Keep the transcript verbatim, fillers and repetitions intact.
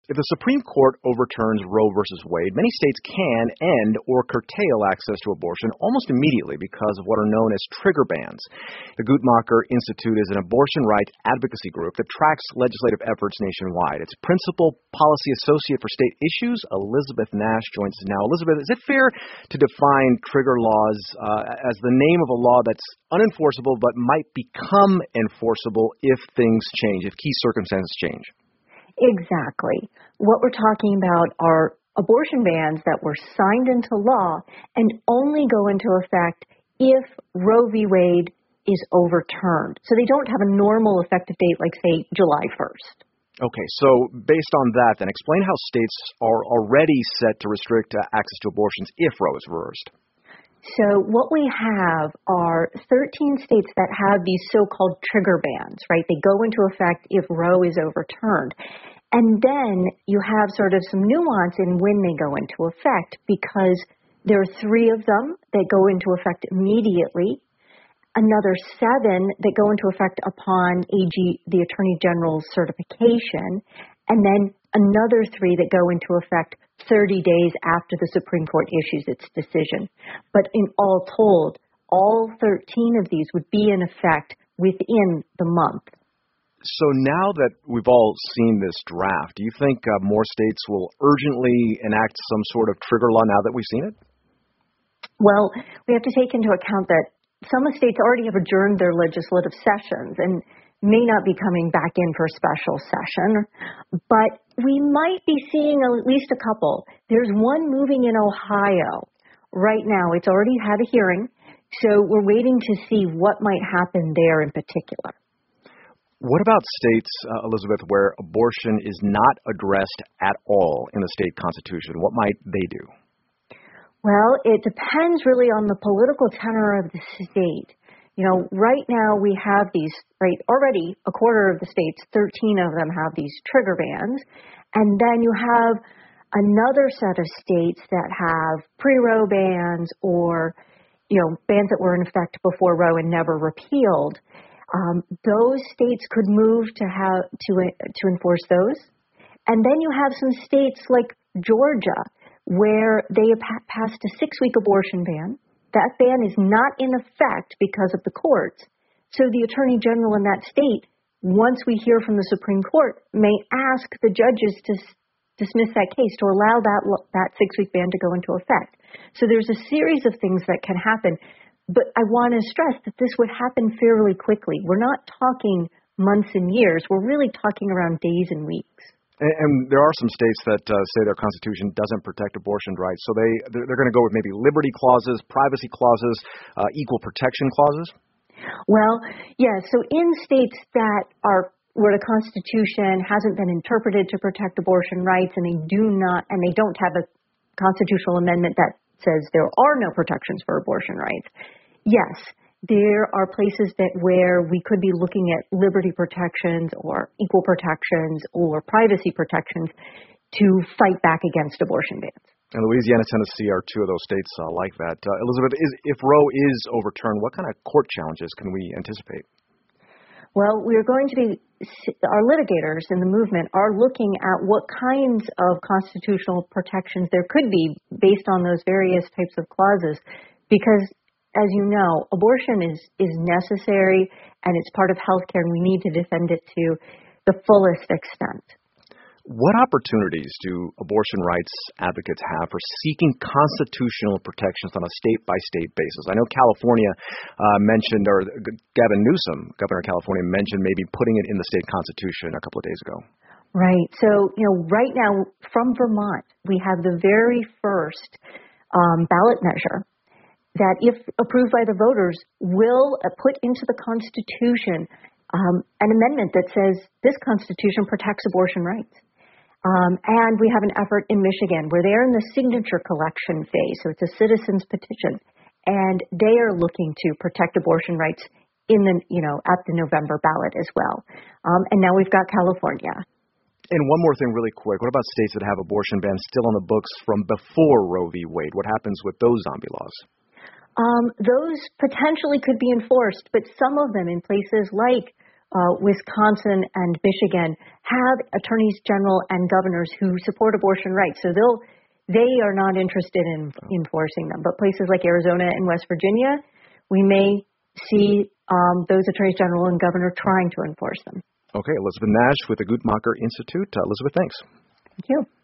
If the Supreme Court overturns Roe versus Wade, many states can end or curtail access to abortion almost immediately because of what are known as trigger bans. The Guttmacher Institute is an abortion rights advocacy group that tracks legislative efforts nationwide. Its principal policy associate for state issues, Elizabeth Nash, joins us now. Elizabeth, is it fair to define trigger laws uh, as the name of a law that's unenforceable but might become enforceable if things change, if key circumstances change? Exactly. What we're talking about are abortion bans that were signed into law and only go into effect if Roe v. Wade is overturned. So they don't have a normal effective date like, say, July first. Okay, so based on that, then explain how states are already set to restrict uh, access to abortions if Roe is reversed. So what we have are thirteen states that have these so-called trigger bans, right? They go into effect if Roe is overturned. And then you have sort of some nuance in when they go into effect because there are three of them that go into effect immediately, another seven that go into effect upon A G, the Attorney General's certification, and then another three that go into effect thirty days after the Supreme Court issues its decision. But in all told, all thirteen of these would be in effect within the month. So now that we've all seen this draft, do you think uh, more states will urgently enact some sort of trigger law now that we've seen it? Well, we have to take into account that some states already have adjourned their legislative sessions and may not be coming back in for a special session, but we might be seeing at least a couple. There's one moving in Ohio right now. It's already had a hearing, so we're waiting to see what might happen there in particular. What about states, uh, Elizabeth, where abortion is not addressed at all in the state constitution? What might they do? Well, it depends really on the political tenor of the state. You know, right now we have these, right, already a quarter of the states, thirteen of them have these trigger bans. And then you have another set of states that have pre-Roe bans or, you know, bans that were in effect before Roe and never repealed. Um, those states could move to have to to enforce those, and then you have some states like Georgia where they have pa- passed a six-week abortion ban. That ban is not in effect because of the courts. So the Attorney General in that state, once we hear from the Supreme Court, may ask the judges to s- dismiss that case to allow that that six-week ban to go into effect. So there's a series of things that can happen. But I want to stress that this would happen fairly quickly. We're not talking months and years. We're really talking around days and weeks. And, and there are some states that uh, say their constitution doesn't protect abortion rights. So they, they're, they're going to go with maybe liberty clauses, privacy clauses, uh, equal protection clauses? Well, yeah. So in states that are where the Constitution hasn't been interpreted to protect abortion rights and they do not, and they don't have a constitutional amendment that says there are no protections for abortion rights, yes, there are places that where we could be looking at liberty protections or equal protections or privacy protections to fight back against abortion bans. And Louisiana, Tennessee are two of those states uh, like that. Uh, Elizabeth, is, if Roe is overturned, what kind of court challenges can we anticipate? Well, we're going to be, our litigators in the movement are looking at what kinds of constitutional protections there could be based on those various types of clauses, because as you know, abortion is, is necessary and it's part of healthcare and we need to defend it to the fullest extent. What opportunities do abortion rights advocates have for seeking constitutional protections on a state-by-state basis? I know California uh, mentioned, or Gavin Newsom, governor of California, mentioned maybe putting it in the state constitution a couple of days ago. Right. So, you know, right now from Vermont, we have the very first um, ballot measure that, if approved by the voters, will uh, put into the Constitution um, an amendment that says this Constitution protects abortion rights. Um, and we have an effort in Michigan where they're in the signature collection phase. So it's a citizen's petition. And they are looking to protect abortion rights in the, you know, at the November ballot as well. Um, and now we've got California. And one more thing really quick. What about states that have abortion bans still on the books from before Roe v. Wade? What happens with those zombie laws? Um, those potentially could be enforced, but some of them in places like uh, Wisconsin and Michigan have attorneys general and governors who support abortion rights. So they'll they are not interested in enforcing them. But places like Arizona and West Virginia, we may see um, those attorneys general and governor trying to enforce them. Okay, Elizabeth Nash with the Guttmacher Institute. Uh, Elizabeth, thanks. Thank you.